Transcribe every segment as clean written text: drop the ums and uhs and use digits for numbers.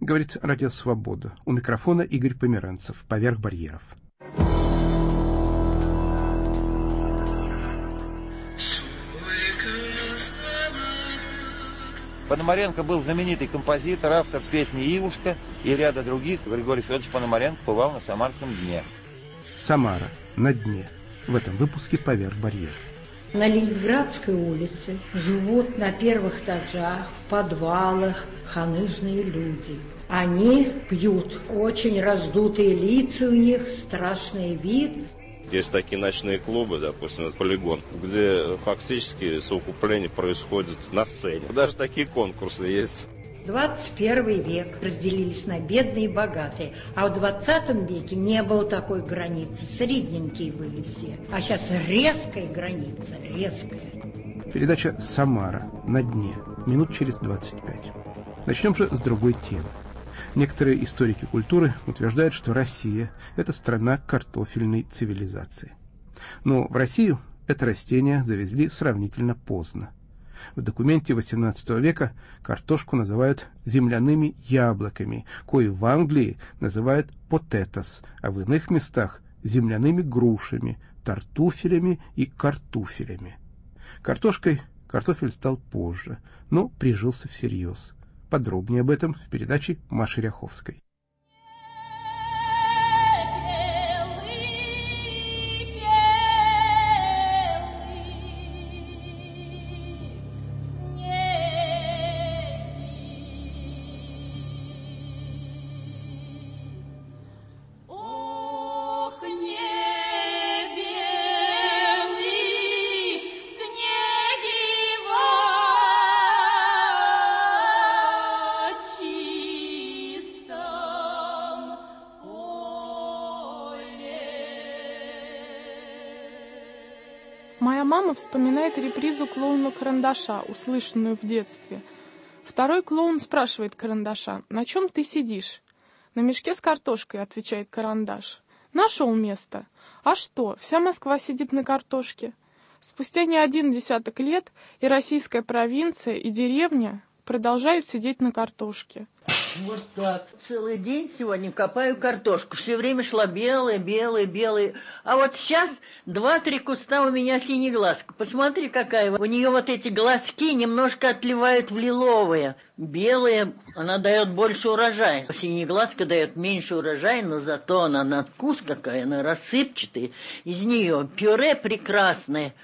Говорит Радио Свобода. У микрофона Игорь Померанцев. Поверх барьеров. Пономаренко был знаменитый композитор, автор песни «Ивушка» и ряда других. Григорий Федорович Пономаренко бывал на Самарском дне. Самара. На дне. В этом выпуске «Поверх барьеров». На Ленинградской улице живут на первых этажах, в подвалах ханыжные люди. Они пьют, очень раздутые лица у них, страшный вид. Есть такие ночные клубы, допустим, полигон, где фактически совокупление происходит на сцене. Даже такие конкурсы есть. 21 век разделились на бедные и богатые, а в 20 веке не было такой границы, средненькие были все. А сейчас резкая граница, резкая. Передача «Самара. На дне». Минут через 25. Начнем же с другой темы. Некоторые историки культуры утверждают, что Россия – это страна картофельной цивилизации. Но в Россию это растение завезли сравнительно поздно. В документе XVIII века картошку называют земляными яблоками, кои в Англии называют potatoes, а в иных местах земляными грушами, тартуфелями и картуфелями. Картошкой картофель стал позже, но прижился всерьез. Подробнее об этом в передаче Маши Ряховской. Моя мама вспоминает репризу клоуна Карандаша, услышанную в детстве. Второй клоун спрашивает Карандаша: «На чем ты сидишь?» «На мешке с картошкой», — отвечает Карандаш. «Нашел место. А что, вся Москва сидит на картошке?» Спустя не один десяток лет и российская провинция, и деревня продолжают сидеть на картошке. Вот так. Целый день сегодня копаю картошку. Все время шла белая, белая, белая. А вот сейчас 2-3 куста у меня синеглазка. Посмотри, какая. У нее вот эти глазки немножко отливают в лиловые. Белая, она дает больше урожая. Синеглазка дает меньше урожая, но зато она на вкус какая, она рассыпчатая. Из нее пюре прекрасное.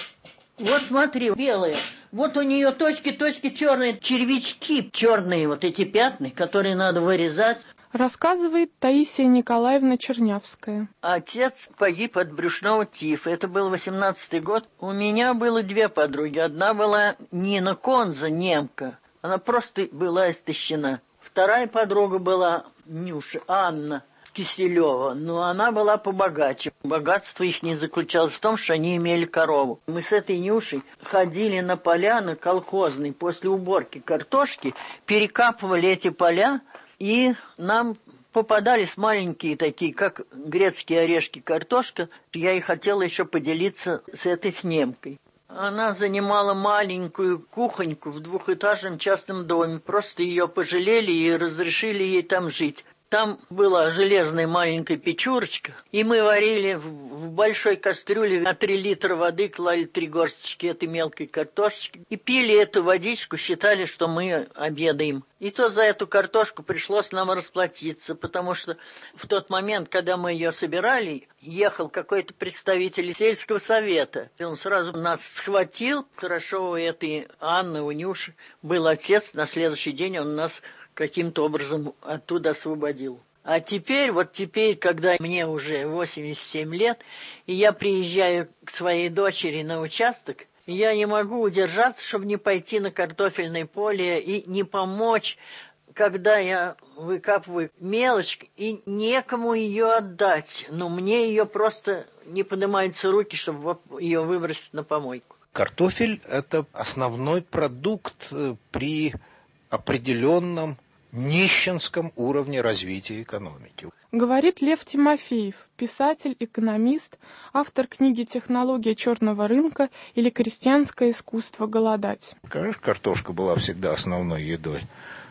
Вот смотри, белая. Вот у нее точки черные, червячки черные, вот эти пятна, которые надо вырезать. Рассказывает Таисия Николаевна Чернявская. Отец погиб от брюшного тифа. Это был 18-й год. У меня было 2 подруги. Одна была Нина Конза, немка. Она просто была истощена. Вторая подруга была Нюша, Анна Киселева, но она была побогаче. Богатство их не заключалось в том, что они имели корову. Мы с этой Нюшей ходили на поля, колхозные, после уборки картошки, перекапывали эти поля, и нам попадались маленькие такие, как грецкие орешки, картошка. Я и хотела еще поделиться с этой немкой. Она занимала маленькую кухоньку в 2-этажном частном доме. Просто ее пожалели и разрешили ей там жить. Там была железная маленькая печурочка, и мы варили в большой кастрюле на 3 литра воды, клали 3 горсточки этой мелкой картошечки, и пили эту водичку, считали, что мы обедаем. И то за эту картошку пришлось нам расплатиться, потому что в тот момент, когда мы ее собирали, ехал какой-то представитель сельского совета. И он сразу нас схватил. Хорошо, у этой Анны, у Нюши был отец, на следующий день он нас каким-то образом оттуда освободил. А теперь, когда мне уже 87 лет, и я приезжаю к своей дочери на участок, я не могу удержаться, чтобы не пойти на картофельное поле и не помочь, когда я выкапываю мелочь, и некому ее отдать. Но мне ее просто не поднимаются руки, чтобы ее выбросить на помойку. Картофель – это основной продукт при определенном нищенском уровне развития экономики. Говорит Лев Тимофеев, писатель, экономист, автор книги «Технология черного рынка» или «Крестьянское искусство голодать». Конечно, картошка была всегда основной едой.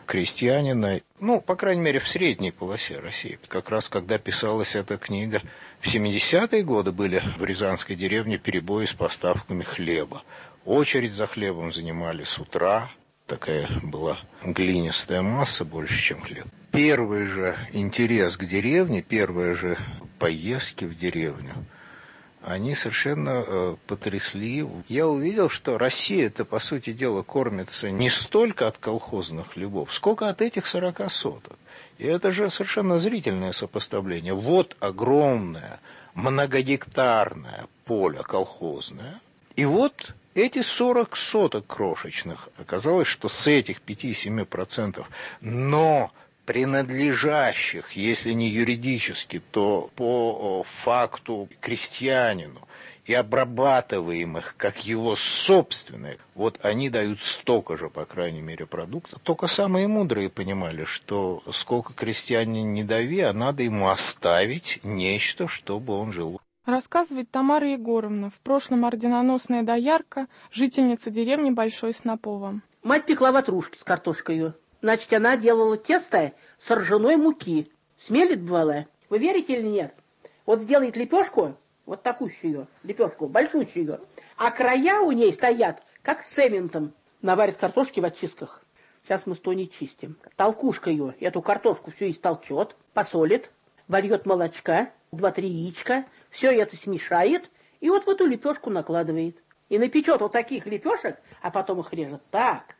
крестьянина, по крайней мере, в средней полосе России. Как раз когда писалась эта книга, в 70-е годы были в рязанской деревне перебои с поставками хлеба. Очередь за хлебом занимали с утра. Такая была глинистая масса, больше, чем хлеб. Первый же интерес к деревне, первые же поездки в деревню, они совершенно потрясли. Я увидел, что Россия-то, по сути дела, кормится не столько от колхозных хлебов, сколько от этих 40 соток. И это же совершенно зрительное сопоставление. Вот огромное, многодектарное поле колхозное, и вот эти 40 соток крошечных. Оказалось, что с этих 5-7%, но принадлежащих, если не юридически, то по факту крестьянину и обрабатываемых как его собственных, вот они дают столько же, по крайней мере, продукта. Только самые мудрые понимали, что сколько крестьянин не дави, а надо ему оставить нечто, чтобы он жил. Рассказывает Тамара Егоровна, в прошлом орденоносная доярка, жительница деревни Большой Снопово. Мать пекла ватрушки с картошкой. Значит, она делала тесто с ржаной муки. Смелит бывало. Вы верите или нет? Вот сделает лепешку, вот такущую лепешку, большущую, а края у ней стоят, как цементом. Наварит картошки в очистках. Сейчас мы с Тоней чистим. Толкушкою эту картошку всю истолчет, посолит, вольет молочка, 2-3 яичка, все это смешает и вот в эту лепешку накладывает. И напечет вот таких лепешек, а потом их режет так,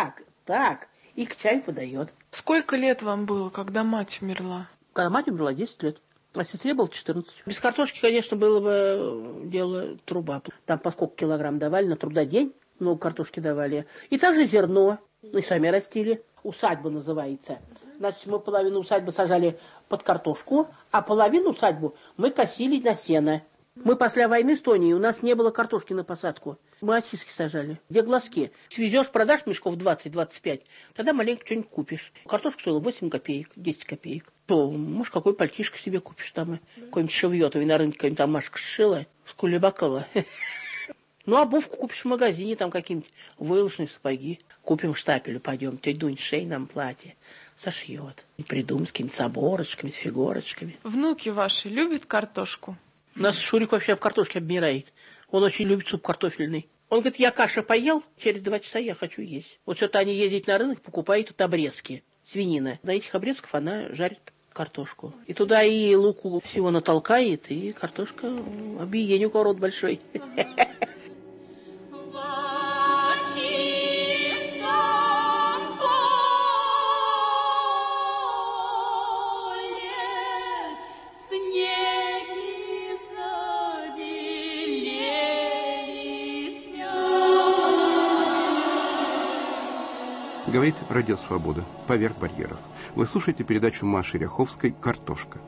и к чаю подает. Сколько лет вам было, когда мать умерла? Когда мать умерла, 10 лет. А сестре было 14. Без картошки, конечно, было бы дело труба. Там по сколько килограмм давали, на трудодень много картошки давали. И также зерно. И сами растили. Усадьба называется. Значит, мы половину усадьбы сажали под картошку, а половину усадьбу мы косили на сено. Мы после войны с Тоней, у нас не было картошки на посадку. Мы очистки сажали. Где глазки? Свезешь, продашь мешков 20-25, тогда маленько что-нибудь купишь. Картошка стоила 8 копеек, 10 копеек. То, может, какой пальтишко себе купишь там, какой-нибудь шевьё, то и на рынке какая-нибудь там Машка сшила, с кулебакала. Ну, обувку купишь в магазине, там какие-нибудь войлочные сапоги. Купим штапелю, пойдем, тетя Дунь шей нам платье сошьет. И придумаем с какими-то оборочками, с фигурочками. Внуки ваши любят картошку? У нас Шурик вообще в картошке обмирает. Он очень любит суп картофельный. Он говорит, я каша поел, через 2 часа я хочу есть. Вот что-то они ездят на рынок, покупают тут обрезки, свинина. На этих обрезках она жарит картошку. И туда и луку всего натолкает, и картошка, объедение у кого рот большой. Говорит Радио Свобода. Поверх барьеров. Вы слушаете передачу Маши Ряховской «Картошка».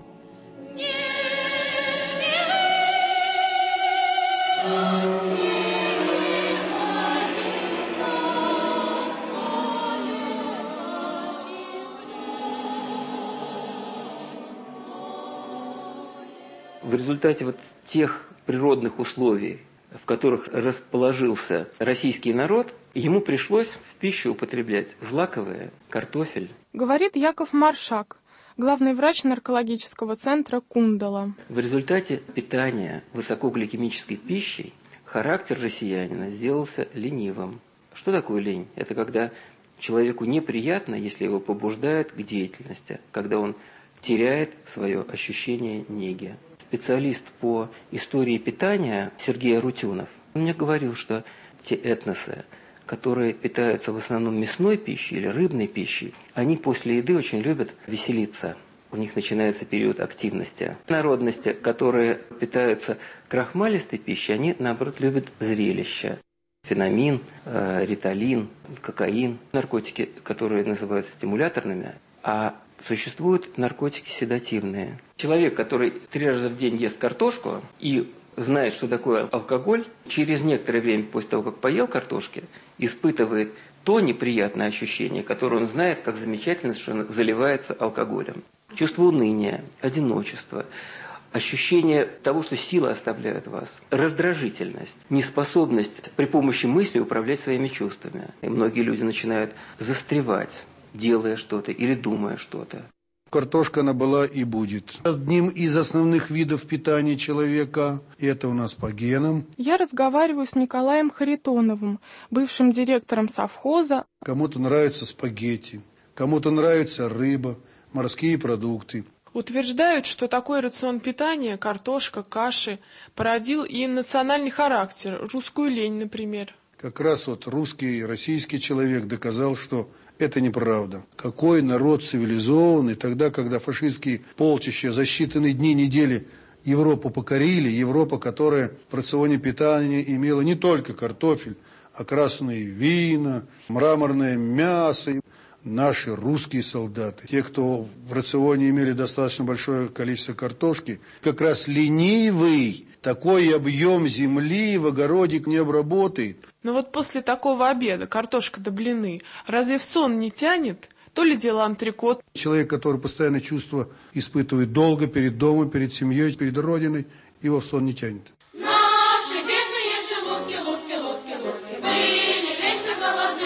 В результате вот тех природных условий, в которых расположился российский народ, ему пришлось в пищу употреблять злаковые, картофель. Говорит Яков Маршак, главный врач наркологического центра Кундала. В результате питания высокогликемической пищей характер россиянина сделался ленивым. Что такое лень? Это когда человеку неприятно, если его побуждают к деятельности, когда он теряет свое ощущение неги. Специалист по истории питания Сергей Арутюнов, он мне говорил, что те этносы, которые питаются в основном мясной пищей или рыбной пищей, они после еды очень любят веселиться. У них начинается период активности. Народности, которые питаются крахмалистой пищей, они, наоборот, любят зрелища. Фенамин, риталин, кокаин, наркотики, которые называются стимуляторными, а существуют наркотики седативные. Человек, который 3 раза в день ест картошку и знает, что такое алкоголь, через некоторое время после того, как поел картошки, испытывает то неприятное ощущение, которое он знает, как замечательно, что он заливается алкоголем. Чувство уныния, одиночества, ощущение того, что силы оставляют вас, раздражительность, неспособность при помощи мысли управлять своими чувствами. И многие люди начинают застревать делая что-то или думая что-то. Картошка, она была и будет одним из основных видов питания человека. И это у нас по генам. Я разговариваю с Николаем Харитоновым, бывшим директором совхоза. Кому-то нравятся спагетти, кому-то нравится рыба, морские продукты. Утверждают, что такой рацион питания, картошка, каши, породил и национальный характер, русскую лень, например. Как раз вот русский, российский человек доказал, что это неправда. Какой народ цивилизованный, тогда, когда фашистские полчища за считанные дни, недели Европу покорили, Европа, которая в рационе питания имела не только картофель, а красные вина, мраморное мясо. Наши русские солдаты, те, кто в рационе имели достаточно большое количество картошки, как раз ленивый, такой объем земли в огороде не обработает. Но вот после такого обеда, картошка да блины, разве в сон не тянет? То ли дело антрикот. Человек, который постоянно чувства испытывает долго перед домом, перед семьей, перед родиной, его в сон не тянет. Наши бедные желудки, лутки, были вечно голодны.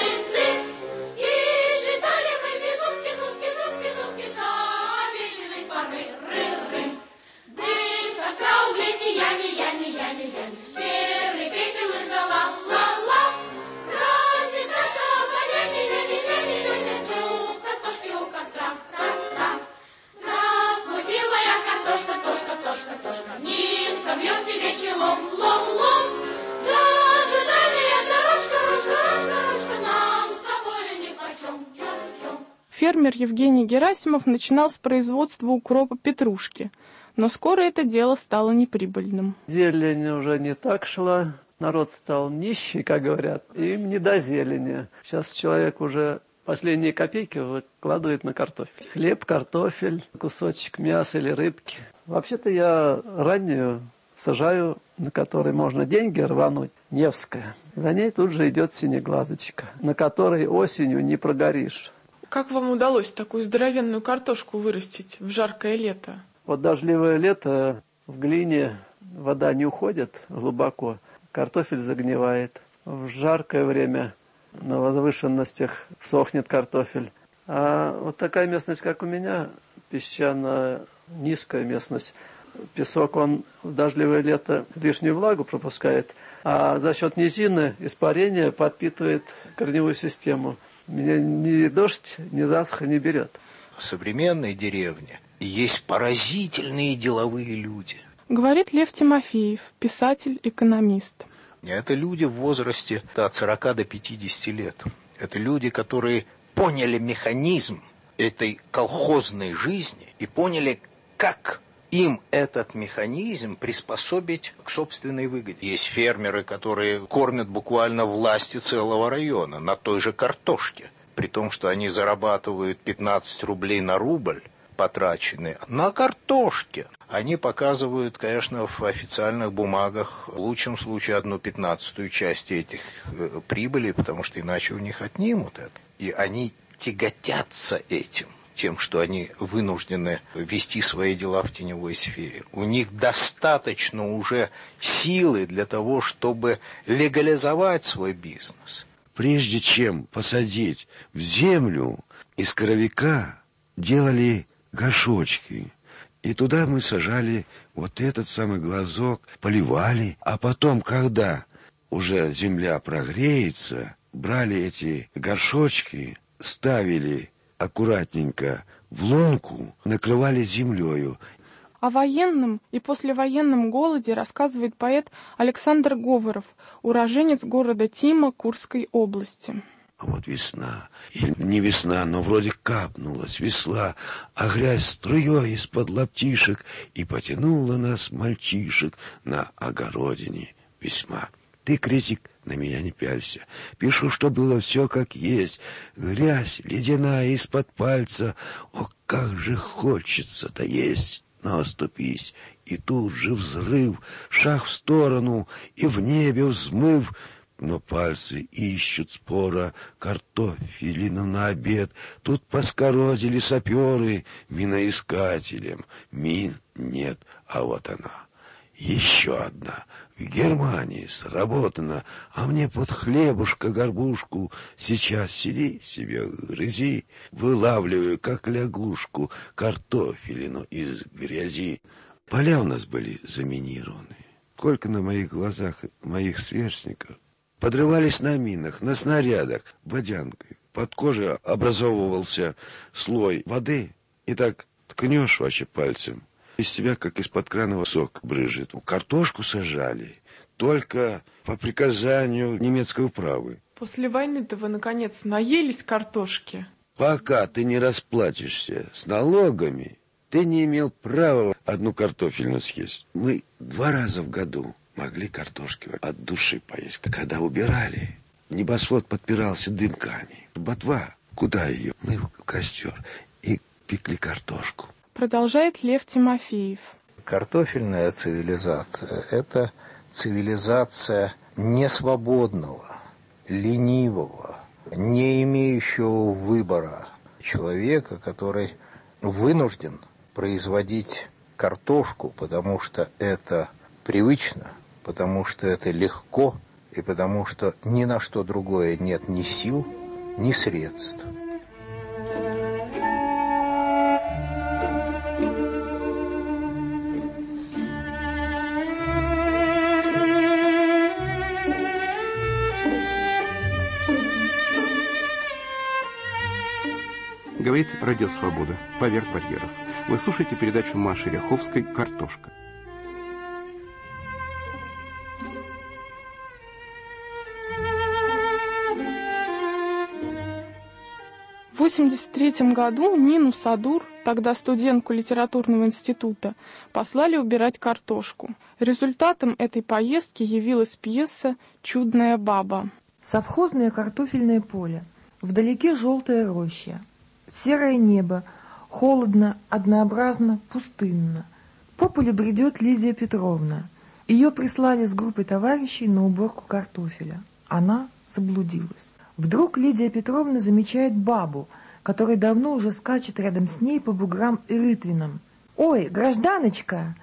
Серый пепел и зола, ла-ла. Разве наша поляне, дух картошки у костра, стра. Здравствуй, белая картошка, тошка. Низко бьем тебе челом, лом. Даже дальняя дорожка, нам с тобой нипочем, чем. Фермер Евгений Герасимов начинал с производства укропа петрушки. Но скоро это дело стало неприбыльным. Зелень уже не так шла, народ стал нищий, как говорят, им не до зелени. Сейчас человек уже последние копейки выкладывает на картофель. Хлеб, картофель, кусочек мяса или рыбки. Вообще-то я раннюю сажаю, на которой можно деньги рвануть, Невская. За ней тут же идет синеглазочка, на которой осенью не прогоришь. Как вам удалось такую здоровенную картошку вырастить в жаркое лето? Вот дождливое лето, в глине вода не уходит глубоко, картофель загнивает. В жаркое время на возвышенностях сохнет картофель. А вот такая местность, как у меня, песчаная, низкая местность, песок, он в дождливое лето лишнюю влагу пропускает, а за счет низины испарение подпитывает корневую систему. Меня ни дождь, ни засуха не берет. В современной деревне есть поразительные деловые люди. Говорит Лев Тимофеев, писатель-экономист. Это люди в возрасте от 40 до 50 лет. Это люди, которые поняли механизм этой колхозной жизни и поняли, как им этот механизм приспособить к собственной выгоде. Есть фермеры, которые кормят буквально власти целого района на той же картошке, при том, что они зарабатывают 15 рублей на рубль, потраченные на картошке. Они показывают, конечно, в официальных бумагах в лучшем случае 1/15 часть этих прибыли, потому что иначе у них отнимут это. И они тяготятся этим, тем, что они вынуждены вести свои дела в теневой сфере. У них достаточно уже силы для того, чтобы легализовать свой бизнес. Прежде чем посадить в землю, из коровика делали горшочки. И туда мы сажали вот этот самый глазок, поливали. А потом, когда уже земля прогреется, брали эти горшочки, ставили аккуратненько в лунку, накрывали землею. О военном и послевоенном голоде рассказывает поэт Александр Говоров, уроженец города Тима Курской области. А вот весна, или не весна, но вроде капнулась весла, а грязь струей из-под лаптишек и потянула нас, мальчишек, на огородине весьма. Ты, критик, на меня не пялься. Пишу, что было все как есть. Грязь ледяная из-под пальца. О, как же хочется-то есть. Но оступись, и тут же взрыв, шаг в сторону, и в небе взмыв. Но пальцы ищут спора картофелину на обед. Тут поскорозили саперы миноискателем. Мин нет, а вот она. Еще одна. в Германии сработано, а мне под хлебушка-горбушку сейчас сиди себе, грызи, вылавливаю, как лягушку, картофелину из грязи. Поля у нас были заминированы. Сколько на моих глазах моих сверстников подрывались на минах, на снарядах, водянкой. Под кожей образовывался слой воды, и так ткнешь вообще пальцем. Из себя, как из-под крана, сок брызжет. Картошку сажали только по приказанию немецкой управы. После войны-то вы, наконец, наелись картошки? Пока ты не расплатишься с налогами, ты не имел права одну картофельную съесть. Мы 2 раза в году могли картошки от души поесть. Когда убирали, небосвод подпирался дымками. Ботва, куда ее? Мы в костер и пекли картошку. Продолжает Лев Тимофеев. Картофельная цивилизация – это цивилизация несвободного, ленивого, не имеющего выбора человека, который вынужден производить картошку, потому что это привычно, потому что это легко и потому что ни на что другое нет ни сил, ни средств. Говорит Радио Свобода. Поверх барьеров. Вы слушаете передачу Маши Ряховской «Картошка». В 1983 году Нину Садур, тогда студентку литературного института, послали убирать картошку. Результатом этой поездки явилась пьеса «Чудная баба». Совхозное картофельное поле. Вдалеке желтая роща. Серое небо. Холодно, однообразно, пустынно. По полю бредет Лидия Петровна. Ее прислали с группой товарищей на уборку картофеля. Она заблудилась. Вдруг Лидия Петровна замечает бабу, которая давно уже скачет рядом с ней по буграм и рытвинам. «Ой, гражданочка!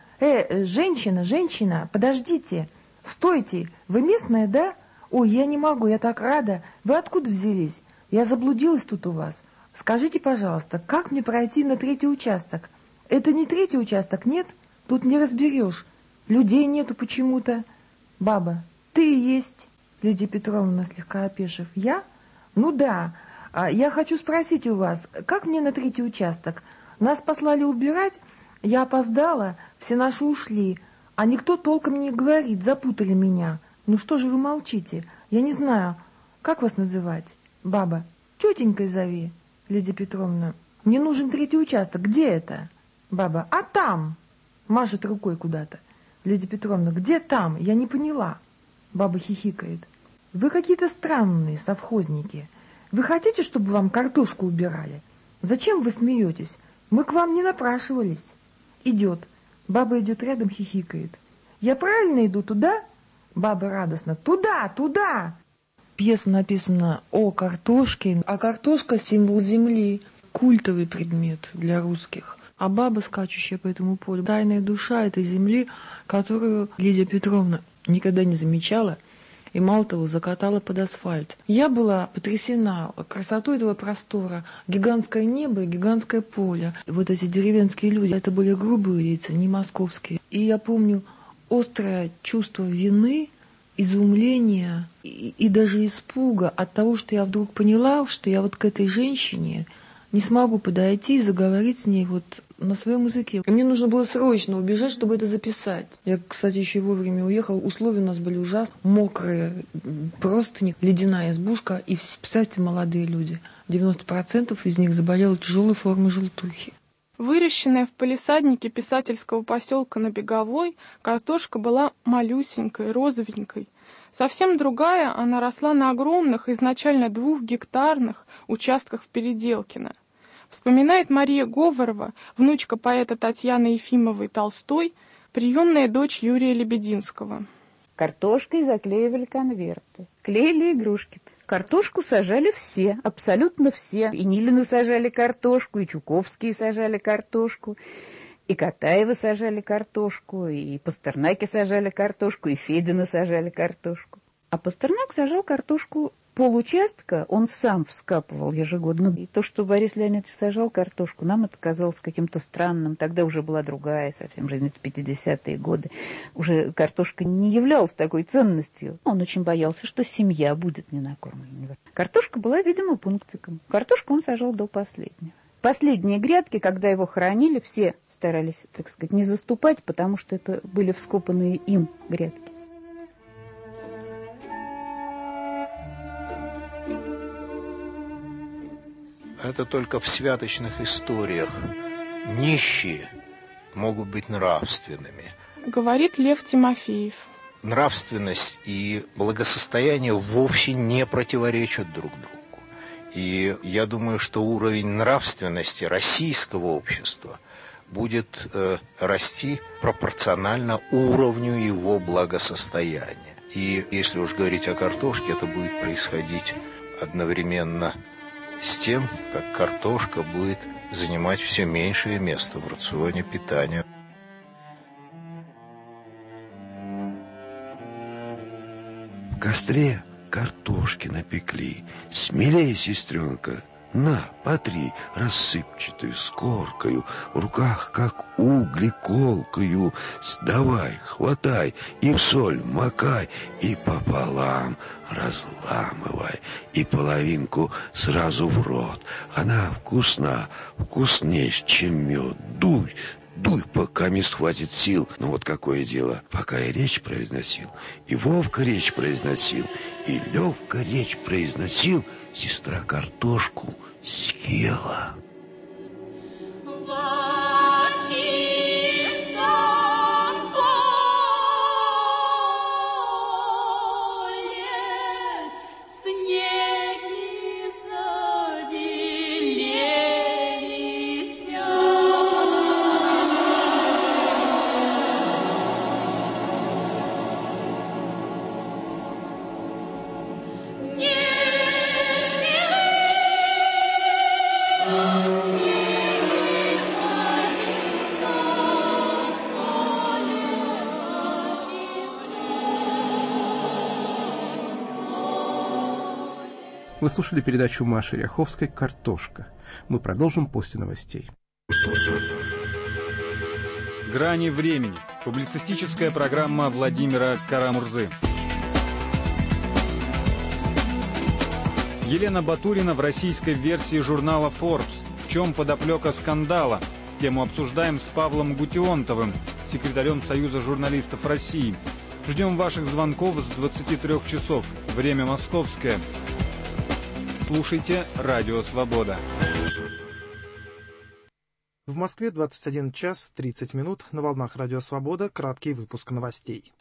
Женщина, подождите! Стойте! Вы местная, да? Ой, я не могу, я так рада! Вы откуда взялись? Я заблудилась тут у вас. Скажите, пожалуйста, как мне пройти на 3-й участок? Это не 3-й участок, нет? Тут не разберешь. Людей нету почему-то. Баба, ты и есть». Лидия Петровна, слегка опешив. «Я? Ну да. Я хочу спросить у вас, как мне на 3-й участок? Нас послали убирать, я опоздала, все наши ушли, а никто толком не говорит, запутали меня. Ну что же вы молчите? Я не знаю, как вас называть?» Баба, тетенькой зови. Лидия Петровна, мне нужен 3-й участок, где это? Баба, а там, машет рукой куда-то. Лидия Петровна, где там? Я не поняла. Баба хихикает. Вы какие-то странные совхозники. Вы хотите, чтобы вам картошку убирали? Зачем вы смеетесь? Мы к вам не напрашивались. Идет. Баба идет рядом, хихикает. Я правильно иду туда? Баба радостно. Туда! Пьеса написана о картошке, а картошка — символ земли, культовый предмет для русских. А баба, скачущая по этому полю, тайная душа этой земли, которую Лидия Петровна никогда не замечала и, мало того, закатала под асфальт. Я была потрясена красотой этого простора. Гигантское небо и гигантское поле. Вот эти деревенские люди, это были грубые лица, не московские. И я помню острое чувство вины, изумления и даже испуга от того, что я вдруг поняла, что я вот к этой женщине не смогу подойти и заговорить с ней вот на своем языке. И мне нужно было срочно убежать, чтобы это записать. Я, кстати, еще вовремя уехала. Условия у нас были ужасные. Мокрые простыни, ледяная избушка. И все, представьте, молодые люди. 90% из них заболело тяжелой формой желтухи. Выращенная в палисаднике писательского поселка на Беговой, картошка была малюсенькой, розовенькой. Совсем другая, она росла на огромных, изначально 2-гектарных участках в Переделкино. Вспоминает Мария Говорова, внучка поэта Татьяны Ефимовой Толстой, приемная дочь Юрия Лебединского. Картошкой заклеивали конверты, клеили игрушки. Картошку сажали все, абсолютно все. И Нилины сажали картошку, и Чуковские сажали картошку. И Катаевы сажали картошку, и Пастернаки сажали картошку, и Федины сажали картошку. А Пастернак сажал картошку получастка, он сам вскапывал ежегодно. И то, что Борис Леонидович сажал картошку, нам это казалось каким-то странным. Тогда уже была другая совсем жизнь, это 50-е годы. Уже картошка не являлась такой ценностью. Он очень боялся, что семья будет не накормлена. Картошка была, видимо, пунктиком. Картошку он сажал до последнего. Последние грядки, когда его хоронили, все старались, так сказать, не заступать, потому что это были вскопанные им грядки. Это только в святочных историях нищие могут быть нравственными. Говорит Лев Тимофеев. Нравственность и благосостояние вовсе не противоречат друг другу. И я думаю, что уровень нравственности российского общества будет расти пропорционально уровню его благосостояния. И если уж говорить о картошке, это будет происходить одновременно с тем, как картошка будет занимать все меньшее место в рационе питания. В костре картошки напекли. Смелей, сестренка, на, потри, рассыпчатую, с коркою, в руках, как угли, колкою. Давай, хватай, и в соль макай, и пополам разламывай, и половинку сразу в рот. Она вкусна, вкуснее, чем мед. Дуй, дуй, пока не схватит сил. Но вот какое дело, пока я речь произносил, и Вовка речь произносил, и Левка речь произносил, сестра картошку съела. Вы слушали передачу Маши Ряховской «Картошка». Мы продолжим после новостей. «Грани времени». Публицистическая программа Владимира Карамурзы. Елена Батурина в российской версии журнала Forbes. В чем подоплека скандала? Тему обсуждаем с Павлом Гутионтовым, секретарем Союза журналистов России. Ждем ваших звонков с 23 часов. Время московское. Слушайте «Радио Свобода». В Москве 21 час 30 минут. На волнах «Радио Свобода» краткий выпуск новостей.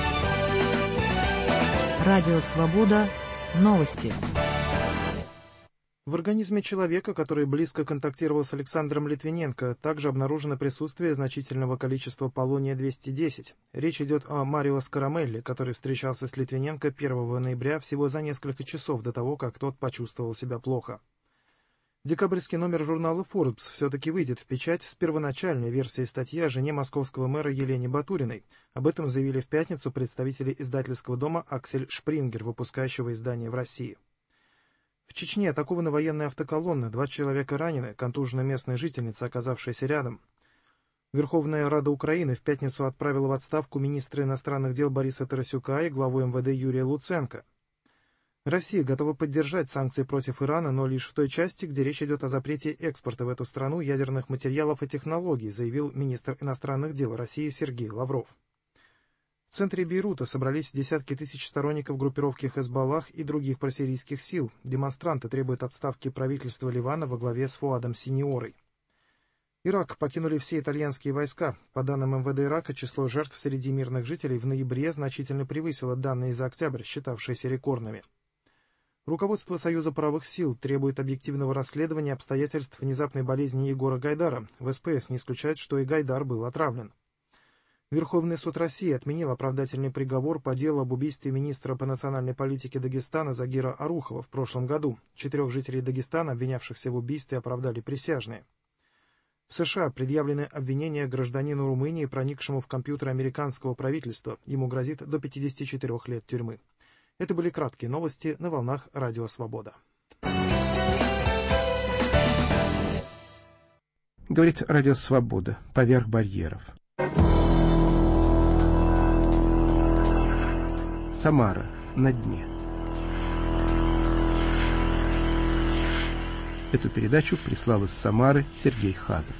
«Радио Свобода». Новости. В организме человека, который близко контактировал с Александром Литвиненко, также обнаружено присутствие значительного количества полония-210. Речь идет о Марио Скарамелли, который встречался с Литвиненко 1 ноября всего за несколько часов до того, как тот почувствовал себя плохо. Декабрьский номер журнала Forbes все-таки выйдет в печать с первоначальной версией статьи о жене московского мэра Елене Батуриной. Об этом заявили в пятницу представители издательского дома «Аксель Шпрингер», выпускающего издание в России. В Чечне атакована военная автоколонна, 2 человека ранены, контужена местная жительница, оказавшаяся рядом. Верховная Рада Украины в пятницу отправила в отставку министра иностранных дел Бориса Тарасюка и главу МВД Юрия Луценко. Россия готова поддержать санкции против Ирана, но лишь в той части, где речь идет о запрете экспорта в эту страну ядерных материалов и технологий, заявил министр иностранных дел России Сергей Лавров. В центре Бейрута собрались десятки тысяч сторонников группировки Хезболлах и других просирийских сил. Демонстранты требуют отставки правительства Ливана во главе с Фуадом Синьорой. Ирак покинули все итальянские войска. По данным МВД Ирака, число жертв среди мирных жителей в ноябре значительно превысило данные за октябрь, считавшиеся рекордными. Руководство Союза правых сил требует объективного расследования обстоятельств внезапной болезни Егора Гайдара. В СПС не исключают, что и Гайдар был отравлен. Верховный суд России отменил оправдательный приговор по делу об убийстве министра по национальной политике Дагестана Загира Арухова в прошлом году. 4 жителей Дагестана, обвинявшихся в убийстве, оправдали присяжные. В США предъявлены обвинения гражданину Румынии, проникшему в компьютер американского правительства. Ему грозит до 54 лет тюрьмы. Это были краткие новости на волнах Радио Свобода. Говорит Радио Свобода. Поверх барьеров. Самара. На дне. Эту передачу прислал из Самары Сергей Хазов.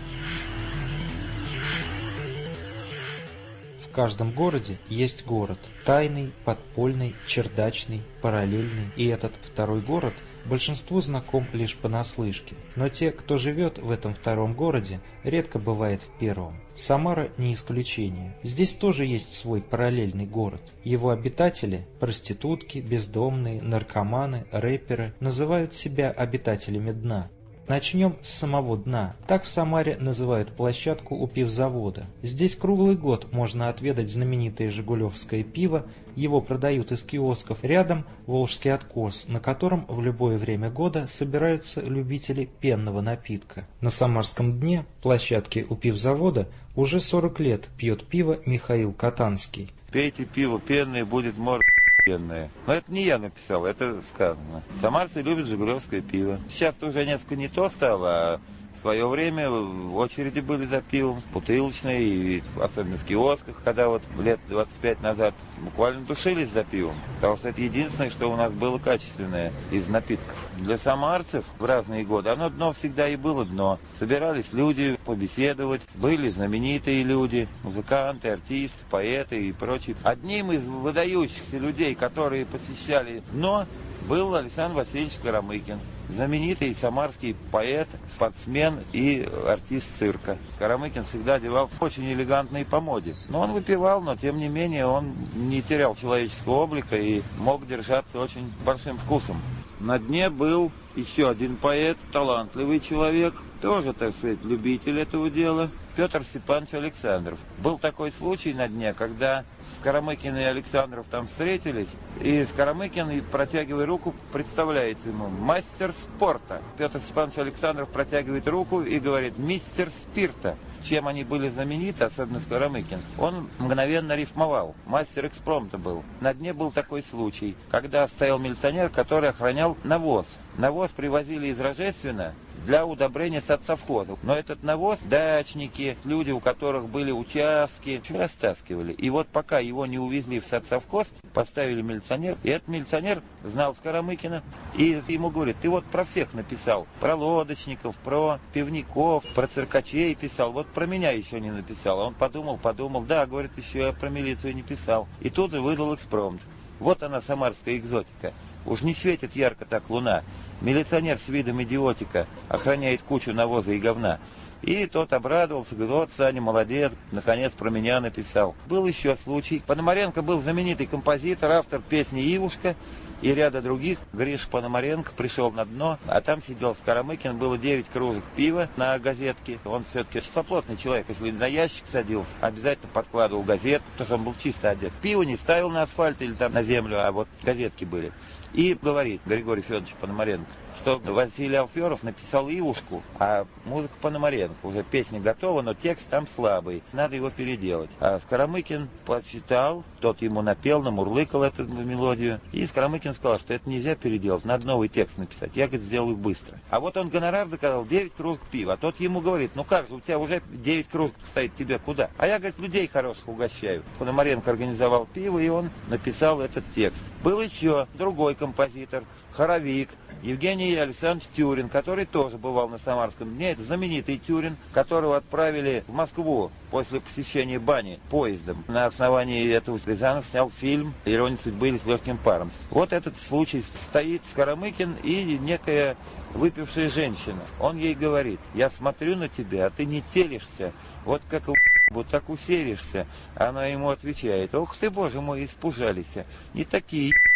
В каждом городе есть город. Тайный, подпольный, чердачный, параллельный. И этот второй город большинству знаком лишь понаслышке. Но те, кто живет в этом втором городе, редко бывает в первом. Самара не исключение. Здесь тоже есть свой параллельный город. Его обитатели – проститутки, бездомные, наркоманы, рэперы – называют себя обитателями дна. Начнем с самого дна. Так в Самаре называют площадку у пивзавода. Здесь круглый год можно отведать знаменитое жигулевское пиво, его продают из киосков. Рядом Волжский откос, на котором в любое время года собираются любители пенного напитка. На самарском дне площадки у пивзавода уже 40 лет пьет пиво Михаил Катанский. Пейте пиво пенное, будет морда пенная. Но это не я написал, это сказано. Самарцы любят жигулевское пиво. Сейчас уже несколько не то стало, а в свое время очереди были за пивом, бутылочные, и особенно в киосках, когда вот лет 25 назад буквально душились за пивом. Потому что это единственное, что у нас было качественное из напитков. Для самарцев в разные годы оно дно всегда и было дно. Собирались люди побеседовать, были знаменитые люди, музыканты, артисты, поэты и прочие. Одним из выдающихся людей, которые посещали дно, был Александр Васильевич Карамыкин. Знаменитый самарский поэт, спортсмен и артист цирка. Карамыкин всегда одевался очень элегантно и по моде. Но он выпивал, но тем не менее он не терял человеческого облика и мог держаться очень большим вкусом. На дне был еще один поэт, талантливый человек, тоже, так сказать, любитель этого дела, Петр Степанович Александров. Был такой случай на дне, когда Скоромыкин и Александров там встретились, и Скоромыкин, протягивая руку, представляется ему: мастер спорта. Петр Степанович Александров протягивает руку и говорит: мистер спирта. Чем они были знамениты, особенно Скоромыкин, он мгновенно рифмовал. Мастер экспромта был. На дне был такой случай, когда стоял милиционер, который охранял навоз. Навоз привозили из Рожествена для удобрения садсовхозов. Но этот навоз дачники, люди, у которых были участки, растаскивали. И вот пока его не увезли в садсовхоз, поставили милиционер. И этот милиционер знал Скоромыкина. И ему говорит: ты вот про всех написал. Про лодочников, про пивников, про циркачей писал. Вот про меня еще не написал. А он подумал. Да, говорит, еще я про милицию не писал. И тут и выдал экспромт. Вот она, самарская экзотика. Уж не светит ярко так луна. Милиционер с видом идиотика охраняет кучу навоза и говна. И тот обрадовался, говорит: вот, Саня, молодец, наконец про меня написал. Был еще случай. Пономаренко был знаменитый композитор, автор песни «Ивушка» и ряда других. Гриша Пономаренко пришел на дно, а там сидел Скоромыкин, было 9 кружек пива на газетке. Он все-таки чистоплотный человек, если на ящик садился, обязательно подкладывал газет, потому что он был чисто одет. Пиво не ставил на асфальт или там на землю, а вот газетки были. И говорит Григорий Федорович Пономаренко, что Василий Алферов написал «Ивушку», а музыка Пономаренко. Уже песня готова, но текст там слабый. Надо его переделать. А Скоромыкин посчитал, тот ему напел, намурлыкал эту мелодию. И Скоромыкин сказал, что это нельзя переделать, надо новый текст написать. Я, говорит, сделаю быстро. А вот он гонорар заказал 9 кружек пива. А тот ему говорит: ну как же, у тебя уже 9 кружек стоит, тебе куда? А я, говорит, людей хороших угощаю. Пономаренко организовал пиво, и он написал этот текст. Был еще другой композитор, хоровик, Евгений Александрович Тюрин, который тоже бывал на Самарском дне. Это знаменитый Тюрин, которого отправили в Москву после посещения бани поездом. На основании этого Рязанов снял фильм «Ирония судьбы» или «С легким паром». Вот этот случай. Стоит Скоромыкин и некая выпившая женщина. Он ей говорит: я смотрю на тебя, а ты не телишься, вот как вот так усеришься. Она ему отвечает: ох ты, боже мой, испужались. Не такие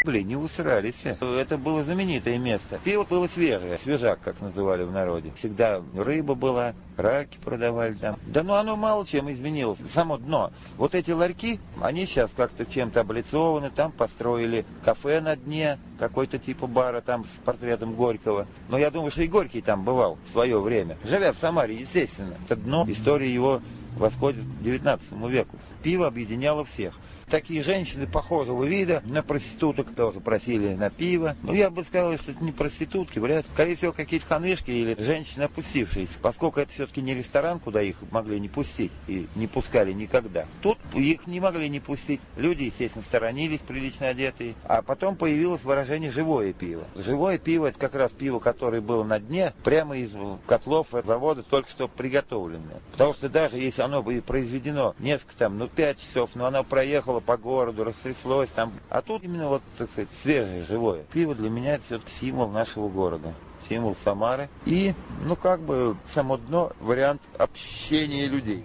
не усрались. Это было знаменитое место. Пиво было свежее, свежак, как называли в народе. Всегда рыба была, раки продавали там. Да ну оно мало чем изменилось. Само дно. Вот эти ларьки, они сейчас как-то чем-то облицованы. Там построили кафе на дне, какой-то типа бара там с портретом Горького. Но я думаю, что и Горький там бывал в свое время. Живя в Самаре, естественно. Это дно, история его восходит к 19 веку. Пиво объединяло всех. Такие женщины похожего вида, на проституток тоже просили на пиво. Ну, я бы сказал, что это не проститутки, вряд ли. Скорее всего, какие-то ханышки или женщины опустившиеся, поскольку это все-таки не ресторан, куда их могли не пустить и не пускали никогда. Тут их не могли не пустить. Люди, естественно, сторонились, прилично одетые. А потом появилось выражение «живое пиво». Живое пиво – это как раз пиво, которое было на дне, прямо из котлов завода, только что приготовленное. Потому что даже если оно бы произведено несколько там, 5 часов, но оно проехало по городу, растряслось там. А тут именно вот, так сказать, свежее, живое. Пиво для меня это все-таки символ нашего города. Символ Самары. И, как бы, само дно, вариант общения людей.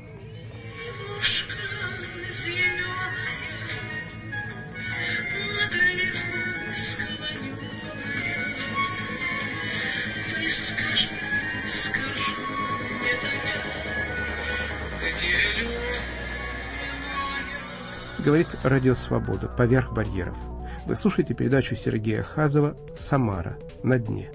Говорит Радио Свобода «Поверх барьеров». Вы слушаете передачу Сергея Хазова «Самара. На дне».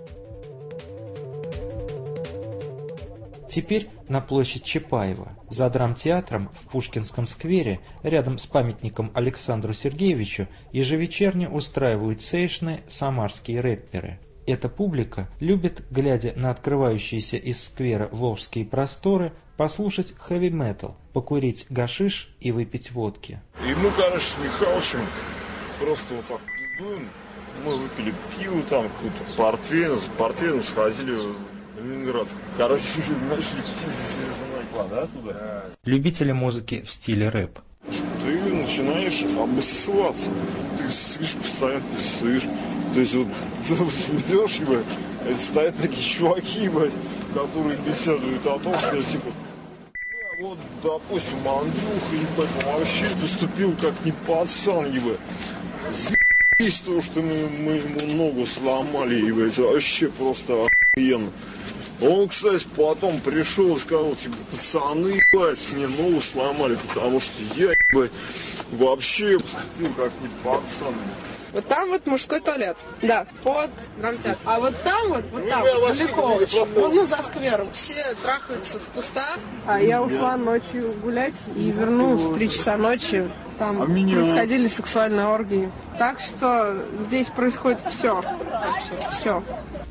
Теперь на площадь Чапаева. За драмтеатром в Пушкинском сквере, рядом с памятником Александру Сергеевичу, ежевечерне устраивают сейшны самарские рэперы. Эта публика любит, глядя на открывающиеся из сквера волжские просторы, послушать хэви-метал, покурить гашиш и выпить водки. И мы, короче, с Михалычем просто вот так пиздуем. Мы выпили пиво, там какой-то портвейн, с портвейном сходили в Ленинград. Короче, начали пиздить на квадрат туда. Любители музыки в стиле рэп. Ты начинаешь обоссываться. Ты слышишь постоянно, ты слышишь. То есть вот идешь, ебать, стоят такие чуваки, ебать, которые беседуют о том, что типа, вот, допустим, Андрюха, ебать, вообще поступил как не пацан, ебать. Заебись то, что мы ему ногу сломали, ебать, вообще просто охуенно. Он, кстати, потом пришел и сказал, типа, пацаны, ебать, мне ногу сломали, потому что я, ебать, вообще поступил как не пацан. Вот там вот мужской туалет, да, под драмтеатром. А вот там вот там, далеко очень, за сквером. Все трахаются в кустах, а я ушла ночью гулять и вернулась в 3 часа ночи. Там происходили сексуальные оргии. Так что здесь происходит все. Все.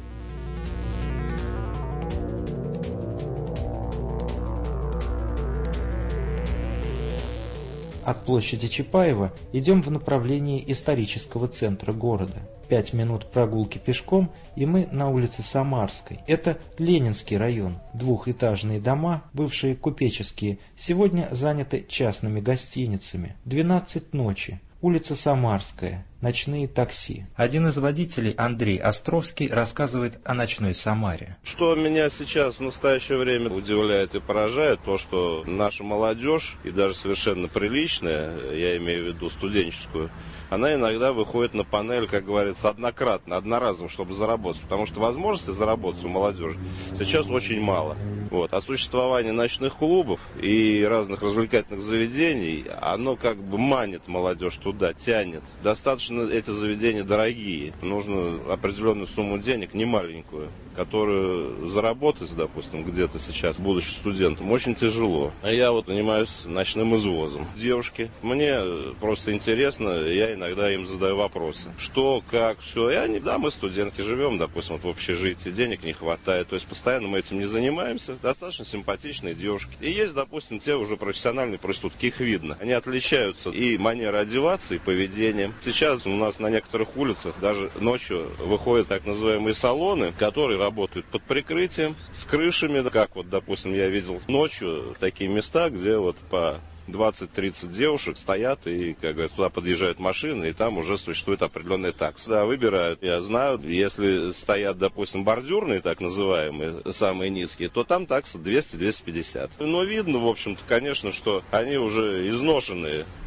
От площади Чапаева идем в направлении исторического центра города. 5 минут прогулки пешком, и мы на улице Самарской. Это Ленинский район. Двухэтажные дома, бывшие купеческие, сегодня заняты частными гостиницами. 12 ночи. Улица Самарская. Ночные такси. Один из водителей, Андрей Островский, рассказывает о ночной Самаре. Что меня сейчас в настоящее время удивляет и поражает, то, что наша молодежь, и даже совершенно приличная, я имею в виду студенческую, она иногда выходит на панель, как говорится, одноразово, чтобы заработать. Потому что возможности заработать у молодежи сейчас очень мало. Вот. А существование ночных клубов и разных развлекательных заведений, оно как бы манит молодежь туда, тянет. Достаточно эти заведения дорогие. Нужно определенную сумму денег, не маленькую, которую заработать, допустим, где-то сейчас, будучи студентом, очень тяжело. А я вот занимаюсь ночным извозом. Девушки, мне просто интересно, я иногда им задаю вопросы. Что, как, все. И они, да, мы студентки, живем, допустим, вот в общежитии, денег не хватает. То есть постоянно мы этим не занимаемся. Достаточно симпатичные девушки. И есть, допустим, те уже профессиональные проститутки, их видно. Они отличаются и манерой одеваться, и поведением. Сейчас у нас на некоторых улицах даже ночью выходят так называемые салоны, которые работают под прикрытием, с крышами, как вот, допустим, я видел ночью такие места, где вот по 20-30 девушек стоят и, как говорится, туда подъезжают машины, и там уже существует определенная такса. Да, выбирают. Я знаю, если стоят, допустим, бордюрные, так называемые, самые низкие, то там такса 200-250. Но видно, в общем-то, конечно, что они уже изношенные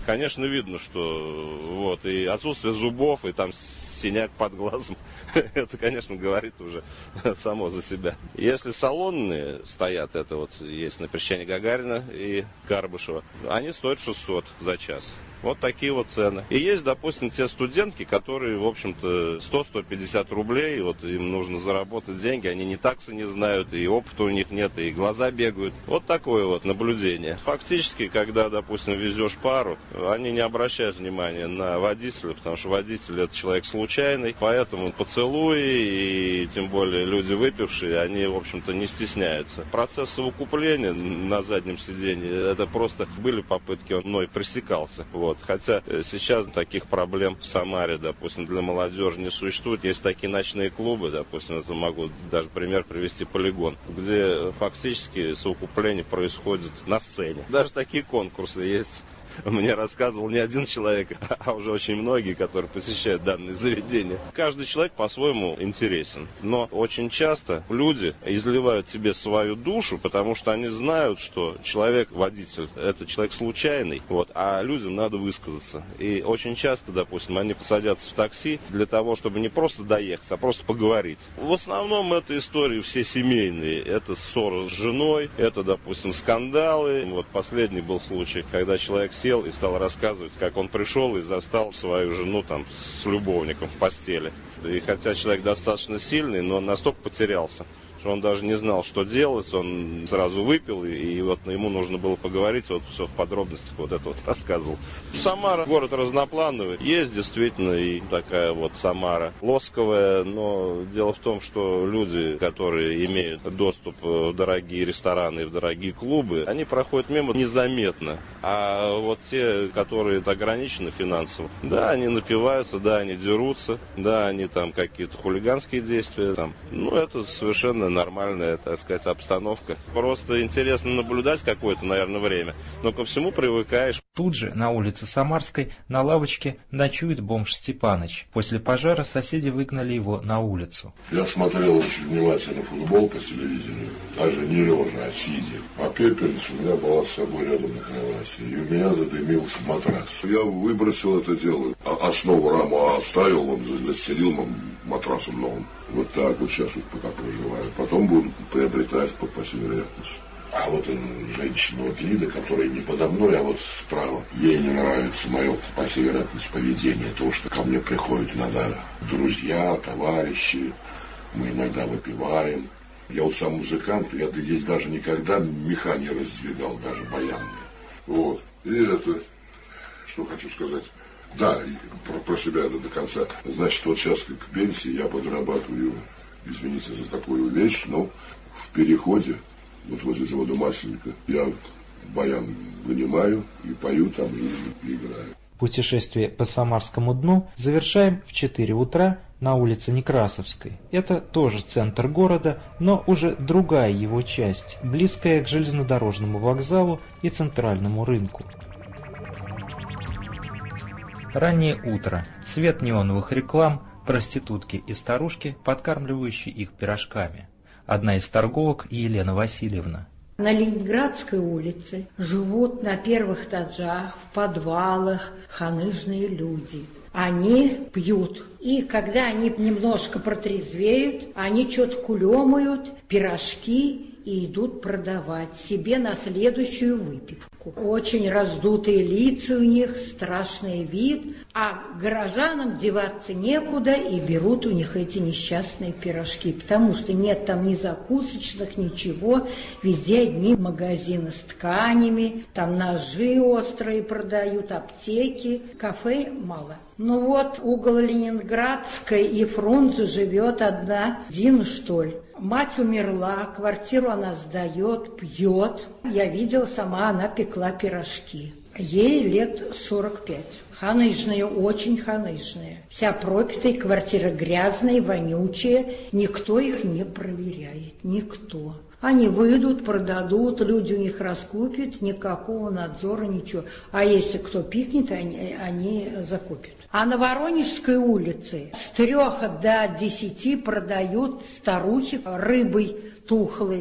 конечно, видно, что вот и отсутствие зубов, и там синяк под глазом, это, конечно, говорит уже само за себя. Если салонные стоят, это вот есть на Пересечении Гагарина и Карбышева, они стоят 600 за час. Вот такие вот цены. И есть, допустим, те студентки, которые, в общем-то, 100-150 рублей, вот им нужно заработать деньги, они ни таксы не знают, и опыта у них нет, и глаза бегают. Вот такое вот наблюдение. Фактически, когда, допустим, везешь пару, они не обращают внимания на водителя, потому что водитель это человек случайный, поэтому поцелуи, и тем более люди выпившие, они, в общем-то, не стесняются. Процесс совокупления на заднем сиденье, это просто были попытки, он мной пресекался. Вот. Хотя сейчас таких проблем в Самаре, допустим, для молодежи не существует. Есть такие ночные клубы, допустим, это могу даже пример привести, Полигон, где фактически совокупление происходит на сцене. Даже такие конкурсы есть. Мне рассказывал не один человек, а уже очень многие, которые посещают данные заведения. Каждый человек по-своему интересен. Но очень часто люди изливают тебе свою душу, потому что они знают, что человек, водитель, это человек случайный, вот, а людям надо высказаться. И очень часто, допустим, они садятся в такси для того, чтобы не просто доехать, а просто поговорить. В основном это истории все семейные. Это ссоры с женой, это, допустим, скандалы. Вот последний был случай, когда человек сел и стал рассказывать, как он пришел и застал свою жену там с любовником в постели. И хотя человек достаточно сильный, но он настолько потерялся, что он даже не знал, что делать, он сразу выпил, и вот ему нужно было поговорить, вот все в подробностях вот это вот рассказывал. Самара город разноплановый, есть действительно и такая вот Самара лосковая, но дело в том, что люди, которые имеют доступ в дорогие рестораны и в дорогие клубы, они проходят мимо незаметно, а вот те, которые ограничены финансово, да, они напиваются, да, они дерутся, да, они там какие-то хулиганские действия, там, ну, это совершенно нормальная, так сказать, обстановка. Просто интересно наблюдать какое-то, наверное, время, но ко всему привыкаешь. Тут же, на улице Самарской, на лавочке ночует бомж Степаныч. После пожара соседи выгнали его на улицу. Я смотрел очень внимательно футбол по телевидению, даже не лежа, а сидя. А пепельница у меня была с собой рядом на кровати, и у меня задымился матрас. Я выбросил это дело, основу раму оставил, он застелил матрасом новым. Вот так вот сейчас вот пока проживаю. Потом буду приобретать по всей вероятности. А вот женщина, вот Лида, которая не подо мной, а вот справа, ей не нравится мое, по всей вероятности, поведение. То, что ко мне приходят иногда друзья, товарищи, мы иногда выпиваем. Я вот сам музыкант, я здесь даже никогда меха не раздвигал, даже баянные. Вот. И это, что хочу сказать. Да, про себя до конца. Значит, вот сейчас к пенсии я подрабатываю, извините за такую вещь, но в переходе, вот возле завода Масленника, я баян вынимаю и пою там, и играю. Путешествие по Самарскому дну завершаем в 4 утра на улице Некрасовской. Это тоже центр города, но уже другая его часть, близкая к железнодорожному вокзалу и центральному рынку. Раннее утро, свет неоновых реклам, проститутки и старушки, подкармливающие их пирожками. Одна из торговок Елена Васильевна. На Ленинградской улице живут на первых этажах, в подвалах ханыжные люди. Они пьют. И когда они немножко протрезвеют, они что-то кулемают, пирожки, и идут продавать себе на следующую выпивку. Очень раздутые лица у них, страшный вид, а горожанам деваться некуда, и берут у них эти несчастные пирожки, потому что нет там ни закусочных, ничего, везде одни магазины с тканями, там ножи острые продают, аптеки, кафе мало. Ну вот, угол Ленинградской и Фрунзе живет одна Дина, что ли. Мать умерла, квартиру она сдает, пьет. Я видела сама, она пекла пирожки. Ей лет 45. Ханыжные, очень ханыжные. Вся пропитая, квартира грязная, вонючая. Никто их не проверяет, никто. Они выйдут, продадут, люди у них раскупят, никакого надзора, ничего. А если кто пикнет, они закупят. А на Воронежской улице с 3 до 10 продают старухи рыбой тухлой.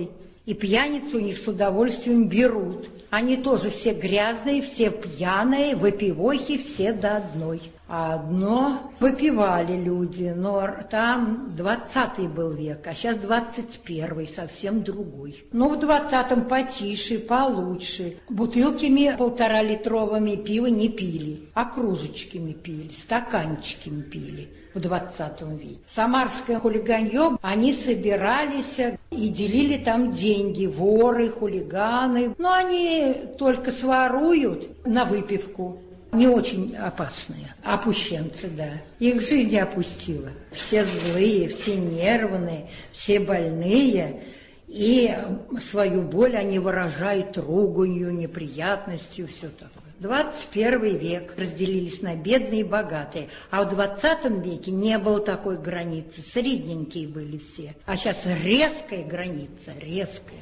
И пьяницы у них с удовольствием берут. Они тоже все грязные, все пьяные, выпивохи все до одной. А одно выпивали люди, но там 20-й был век, а сейчас 21-й, совсем другой. Ну, в 20-м потише, получше. Бутылками 1,5-литровыми пива не пили, а кружечками пили, стаканчиками пили в 20 веке. Самарское хулиганье, они собирались и делили там деньги, воры, хулиганы. Но они только своруют на выпивку. Не очень опасные, опущенцы, да. Их жизнь опустила. Все злые, все нервные, все больные. И свою боль они выражают руганью, неприятностью, все такое. 21 век разделились на бедные и богатые. А в 20 веке не было такой границы. Средненькие были все. А сейчас резкая граница, резкая.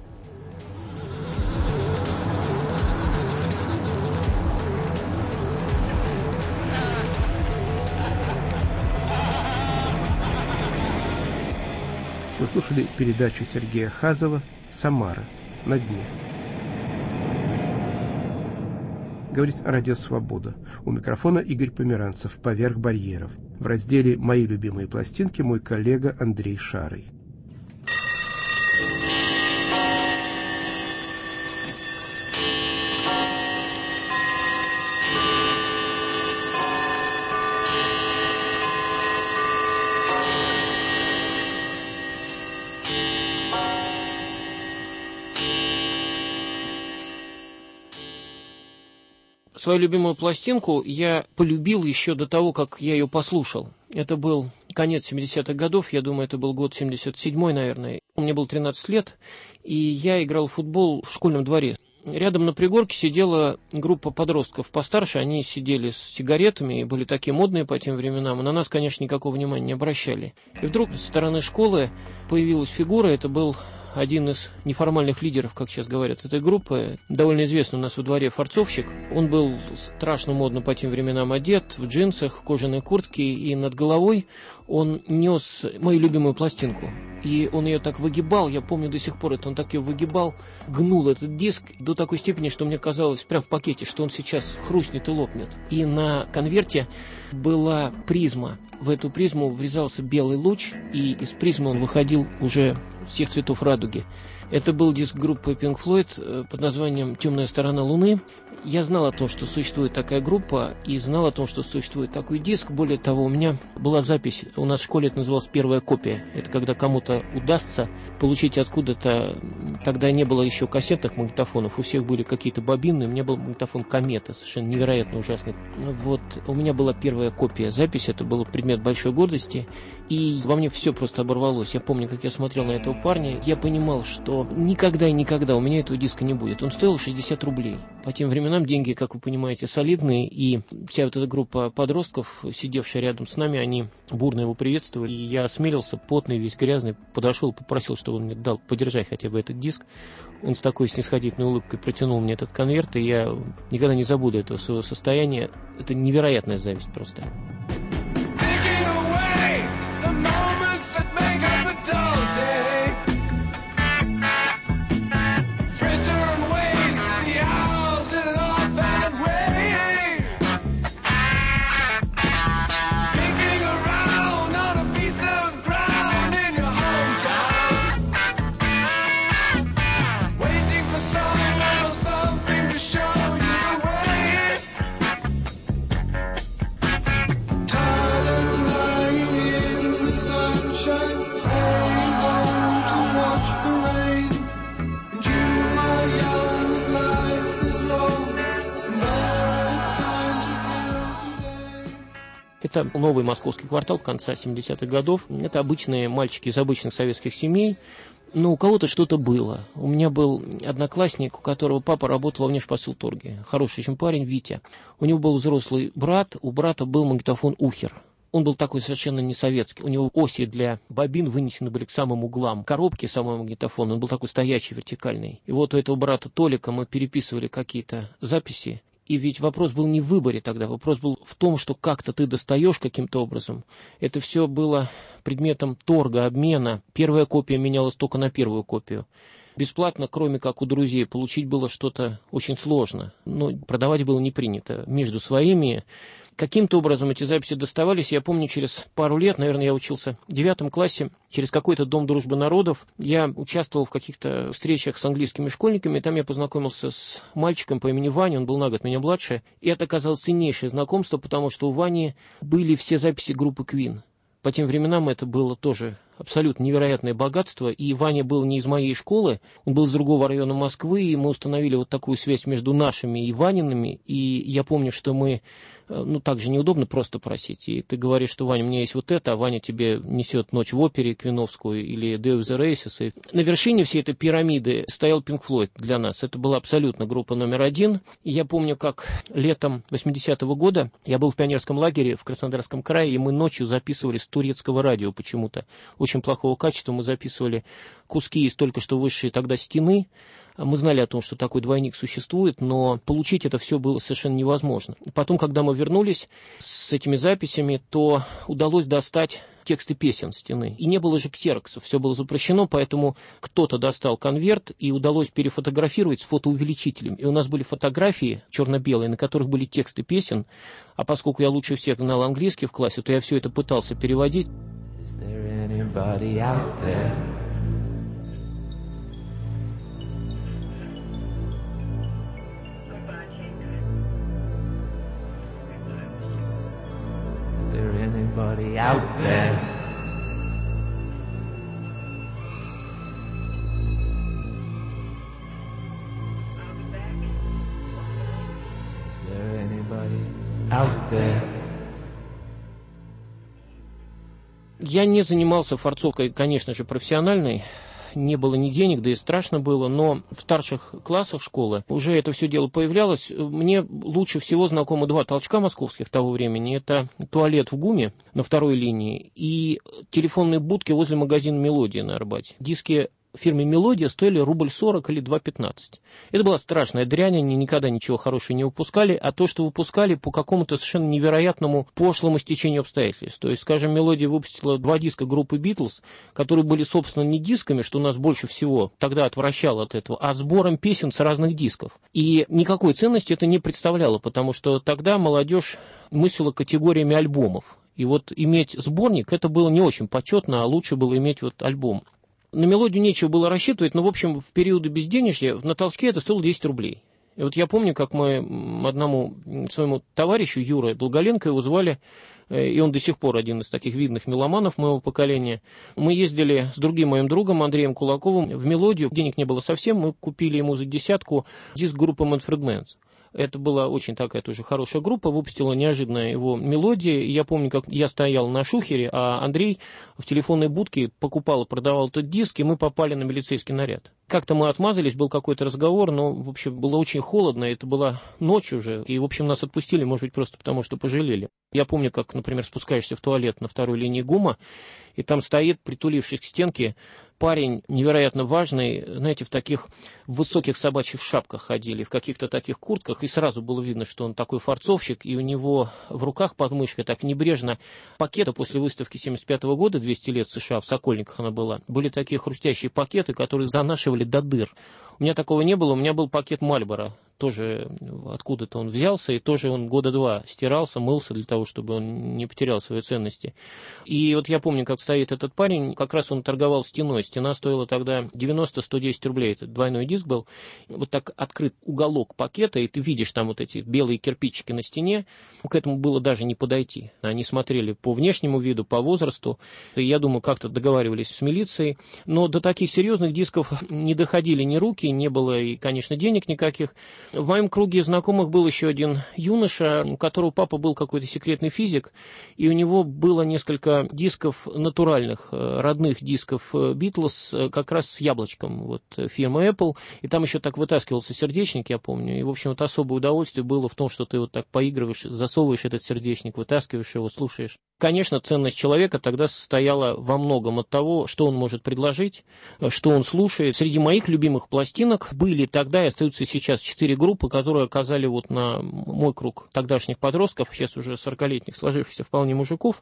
Вы слушали передачу Сергея Хазова «Самара. На дне». Говорит Радио Свобода. У микрофона Игорь Померанцев, «Поверх барьеров». В разделе «Мои любимые пластинки» мой коллега Андрей Шарый. Свою любимую пластинку я полюбил еще до того, как я ее послушал. Это был конец 70-х годов, я думаю, это был год 77-й, наверное. Мне было 13 лет, и я играл в футбол в школьном дворе. Рядом на пригорке сидела группа подростков постарше, они сидели с сигаретами и были такие модные по тем временам, и на нас, конечно, никакого внимания не обращали. И вдруг со стороны школы появилась фигура, это был один из неформальных лидеров, как сейчас говорят, этой группы, довольно известный у нас во дворе форцовщик. Он был страшно модно по тем временам одет, в джинсах, в кожаной куртке, и над головой он нес мою любимую пластинку. И он ее так выгибал, я помню до сих пор это, он так ее выгибал, гнул этот диск до такой степени, что мне казалось прям в пакете, что он сейчас хрустнет и лопнет. И на конверте была призма. В эту призму врезался белый луч, и из призмы он выходил уже всех цветов радуги. Это был диск группы Pink Floyd под названием «Темная сторона Луны». Я знал о том, что существует такая группа, и знал о том, что существует такой диск. Более того, у меня была запись, у нас в школе это называлось «Первая копия». Это когда кому-то удастся получить откуда-то, тогда не было еще кассетных магнитофонов, у всех были какие-то бобины, у меня был магнитофон «Комета», совершенно невероятно ужасный. Вот, у меня была первая копия записи, это был предмет большой гордости, и во мне все просто оборвалось. Я помню, как я смотрел на этого парня, я понимал, что никогда и никогда у меня этого диска не будет. Он стоил 60 рублей. По тем временам деньги, как вы понимаете, солидные, и вся вот эта группа подростков, сидевшая рядом с нами, они бурно его приветствовали, и я осмелился, потный, весь грязный, подошел и попросил, чтобы он мне дал, подержать хотя бы этот диск. Он с такой снисходительной улыбкой протянул мне этот конверт, и я никогда не забуду этого своего состояния. Это невероятная зависть просто. Это новый московский квартал конца 70-х годов. Это обычные мальчики из обычных советских семей. Но у кого-то что-то было. У меня был одноклассник, у которого папа работал в внешпосылторге. Хороший очень парень, Витя. У него был взрослый брат, у брата был магнитофон «Ухер». Он был такой совершенно не советский. У него оси для бобин вынесены были к самым углам. Коробки самого магнитофона, он был такой стоячий, вертикальный. И вот у этого брата Толика мы переписывали какие-то записи. И ведь вопрос был не в выборе тогда, вопрос был в том, что как-то ты достаешь каким-то образом. Это все было предметом торга, обмена. Первая копия менялась только на первую копию. бесплатно, кроме как у друзей, получить было что-то очень сложно. Но продавать было не принято. Между своими каким-то образом эти записи доставались. Я помню, через пару лет, наверное, я учился в 9 классе, через какой-то Дом дружбы народов, я участвовал в каких-то встречах с английскими школьниками, и там я познакомился с мальчиком по имени Ваня, он был на год меня младше, и это оказалось ценнейшее знакомство, потому что у Вани были все записи группы Queen. По тем временам это было тоже абсолютно невероятное богатство, и Ваня был не из моей школы, он был из другого района Москвы, и мы установили вот такую связь между нашими и Ваниными, и я помню, что мы, так же неудобно просто просить, и ты говоришь, что, Ваня, у меня есть вот это, а Ваня тебе несет «Ночь в опере» Квиновскую или «Day of the Races», и на вершине всей этой пирамиды стоял Pink Floyd для нас, это была абсолютно группа номер один, и я помню, как летом 80-го года я был в пионерском лагере в Краснодарском крае, и мы ночью записывали с турецкого радио почему-то, очень плохого качества, мы записывали куски из только что высшей тогда «Стены». Мы знали о том, что такой двойник существует, но получить это все было совершенно невозможно. Потом, когда мы вернулись с этими записями, то удалось достать тексты песен «Стены». И не было же ксероксов, все было запрещено, поэтому кто-то достал конверт, и удалось перефотографировать с фотоувеличителем. И у нас были фотографии черно-белые, на которых были тексты песен, а поскольку я лучше всех знал английский в классе, то я все это пытался переводить. Is there anybody out there? Is there anybody out there? Is there anybody out there? Я не занимался форцовкой, конечно же, профессиональной, не было ни денег, да и страшно было, но в старших классах школы уже это все дело появлялось. Мне лучше всего знакомы два толчка московских того времени. Это туалет в ГУМе на второй линии и телефонные будки возле магазина «Мелодия» на Арбате. Диски фирме «Мелодия» стоили рубль 40 или 2,15. Это была страшная дрянь, они никогда ничего хорошего не выпускали, а то, что выпускали, по какому-то совершенно невероятному пошлому стечению обстоятельств. То есть, скажем, «Мелодия» выпустила 2 диска группы «Битлз», которые были, собственно, не дисками, что нас больше всего тогда отвращало от этого, а сбором песен с разных дисков. И никакой ценности это не представляло, потому что тогда молодежь мыслила категориями альбомов. И вот иметь сборник, это было не очень почетно, а лучше было иметь вот альбом. На «Мелодию» нечего было рассчитывать, но, в общем, в периоды безденежья на толчке это стоило 10 рублей. И вот я помню, как мы одному своему товарищу, Юре Долголенко, его звали, и он до сих пор один из таких видных меломанов моего поколения. Мы ездили с другим моим другом Андреем Кулаковым в «Мелодию», денег не было совсем, мы купили ему за 10 диск группы Manfred Mann's. Это была очень такая тоже хорошая группа, выпустила неожиданно его «Мелодия». И я помню, как я стоял на шухере, а Андрей в телефонной будке покупал и продавал этот диск, и мы попали на милицейский наряд. Как-то мы отмазались, был какой-то разговор, но, в общем, было очень холодно, это была ночь уже, и, в общем, нас отпустили, может быть, просто потому, что пожалели. Я помню, как, например, спускаешься в туалет на второй линии ГУМа, и там стоит, притулившись к стенке, парень невероятно важный, знаете, в таких высоких собачьих шапках ходили, в каких-то таких куртках, и сразу было видно, что он такой форцовщик, и у него в руках под мышкой так небрежно пакеты после выставки 1975 года, 200 лет США, в Сокольниках она была, были такие хрустящие пакеты, которые занашивали до дыр. У меня такого не было, у меня был пакет Мальборо, тоже откуда-то он взялся, и тоже он 2 года стирался, мылся для того, чтобы он не потерял свои ценности. И вот я помню, как стоит этот парень, как раз он торговал «Стеной». «Стена» стоила тогда 90-110 рублей, это двойной диск был. Вот так открыт уголок пакета, и ты видишь там вот эти белые кирпичики на стене. К этому было даже не подойти. Они смотрели по внешнему виду, по возрасту. И я думаю, как-то договаривались с милицией. Но до таких серьезных дисков не доходили ни руки, не было и, конечно, денег никаких. В моем круге знакомых был еще один юноша, у которого папа был какой-то секретный физик, и у него было несколько дисков натуральных, родных дисков Битлз, как раз с яблочком, вот, фирмы Apple, и там еще так вытаскивался сердечник, я помню, и, в общем, вот особое удовольствие было в том, что ты вот так поигрываешь, засовываешь этот сердечник, вытаскиваешь его, слушаешь. Конечно, ценность человека тогда состояла во многом от того, что он может предложить, что он слушает. Среди моих любимых пластинок были тогда и остаются сейчас 4 группы, которые оказали вот на мой круг тогдашних подростков, сейчас уже 40-летних, сложившихся вполне мужиков,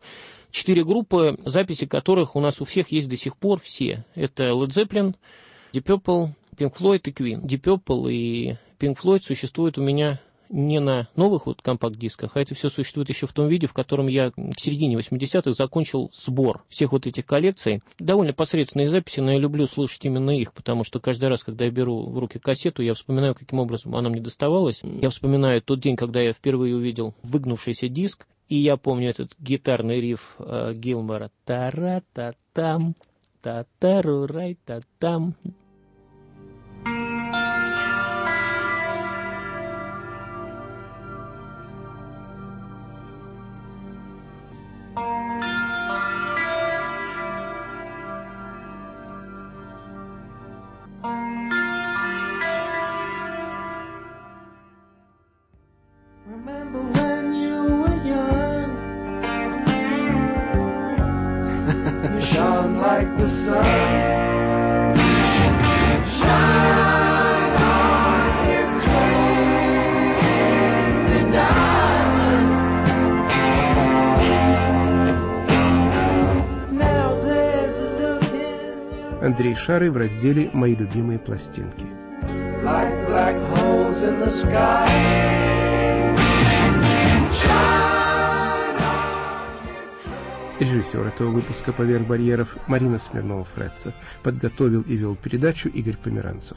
4 группы, записи которых у нас у всех есть до сих пор все. Это Led Zeppelin, Deep Purple, Pink Floyd и Queen. Deep Purple и Pink Floyd существуют у меня не на новых вот компакт-дисках, а это все существует еще в том виде, в котором я к середине 80-х закончил сбор всех вот этих коллекций. Довольно посредственные записи, но я люблю слушать именно их, потому что каждый раз, когда я беру в руки кассету, я вспоминаю, каким образом она мне доставалась. Я вспоминаю тот день, когда я впервые увидел выгнувшийся диск, и я помню этот гитарный риф Гилмора. Тара-та-там, та-тару-рай-та-там. Shone like the sun. Shine on, you crazy diamond. Now there's a look in your Андрей Шарый в разделе «Мои любимые пластинки». like black holes in the sky. Режиссер этого выпуска «Поверх барьеров» Марина Смирнова-Фретца. Подготовил и вел передачу Игорь Померанцев.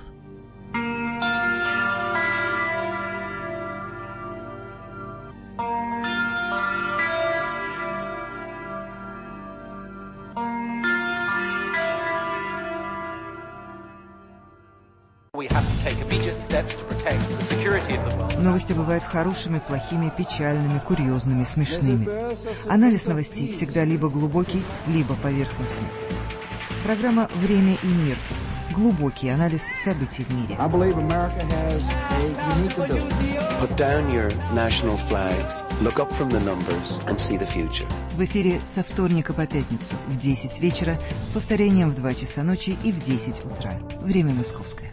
Новости бывают хорошими, плохими, печальными, курьезными, смешными. Анализ новостей всегда либо глубокий, либо поверхностный. Программа «Время и мир». Глубокий анализ событий в мире. Put down your national flags, look up from the numbers and see the future. В эфире со вторника по пятницу в 10 вечера с повторением в 2 часа ночи и в 10 утра. Время московское.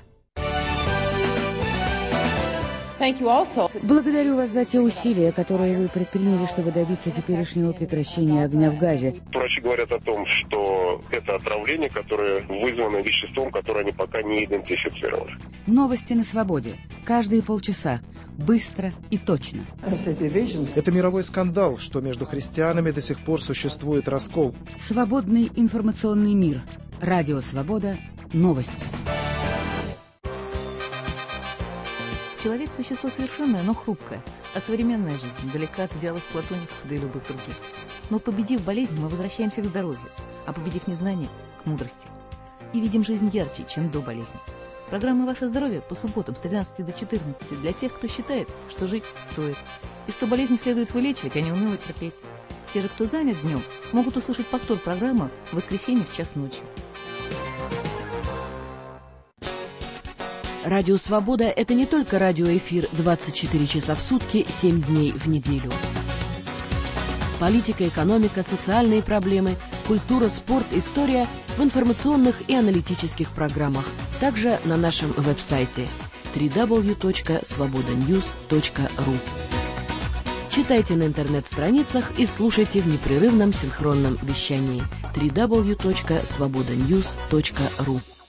Благодарю вас за те усилия, которые вы предприняли, чтобы добиться теперешнего прекращения огня в Газе. Врачи говорят о том, что это отравление, которое вызвано веществом, которое они пока не идентифицировали. Новости на свободе. Каждые полчаса. Быстро и точно. Это мировой скандал, что между христианами до сих пор существует раскол. Свободный информационный мир. Радио «Свобода». Новости. Человек – существо совершенное, но хрупкое, а современная жизнь далека от идеалов платоников, да и любых других. Но победив болезнь, мы возвращаемся к здоровью, а победив незнание – к мудрости. И видим жизнь ярче, чем до болезни. Программа «Ваше здоровье» по субботам с 13 до 14 для тех, кто считает, что жить стоит, и что болезни следует вылечивать, а не уныло терпеть. Те же, кто занят днем, могут услышать повтор программы в воскресенье в 1:00 ночи. Радио «Свобода» — это не только радиоэфир 24 часа в сутки, 7 дней в неделю. Политика, экономика, социальные проблемы, культура, спорт, история в информационных и аналитических программах. Также на нашем веб-сайте www.svobodanews.ru. Читайте на интернет-страницах и слушайте в непрерывном синхронном вещании www.svobodanews.ru.